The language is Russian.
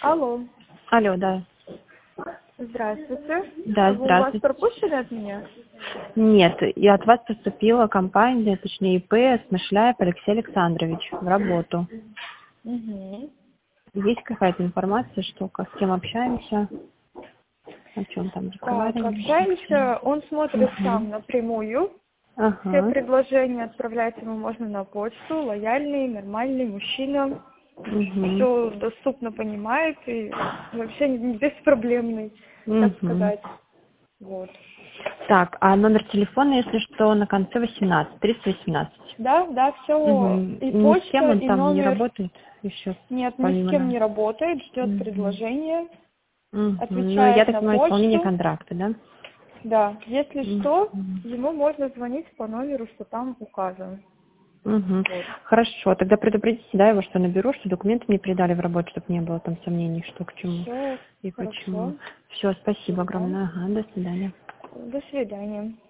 Алло. Алло, да. Здравствуйте. Да, Вы у вас здравствуйте. пропущены от меня? Нет, и от вас поступила компания, точнее ИП Смышляев Алексей Александрович в работу. Угу. Есть какая-то информация, что с кем общаемся, о чем там Так, разговариваем? общаемся. Он смотрит Угу. сам напрямую. Все Ага. предложения отправлять ему можно на почту. Лояльный, нормальный мужчина. Угу. Все доступно понимает и вообще не беспроблемный, так Угу. сказать. Вот. Так, а номер телефона, если что, на конце 18, 318. Да, Угу. все. И Ни с кем почта, он и там не номер. работает еще, Нет, ни с помимо кем нас? не работает, ждет Угу. предложение, Угу. Ну, я отвечает так на понимаю, исполнение почту. контракта, да? Да, если что, Мгм. ему можно звонить по номеру, что там указан. Мгм. Вот. Хорошо, тогда предупредите, да, его, что наберу, что документы мне передали в работу, чтобы не было там сомнений, что к чему Все и почему. хорошо. Все, спасибо Да. огромное. Ага, до свидания. До свидания.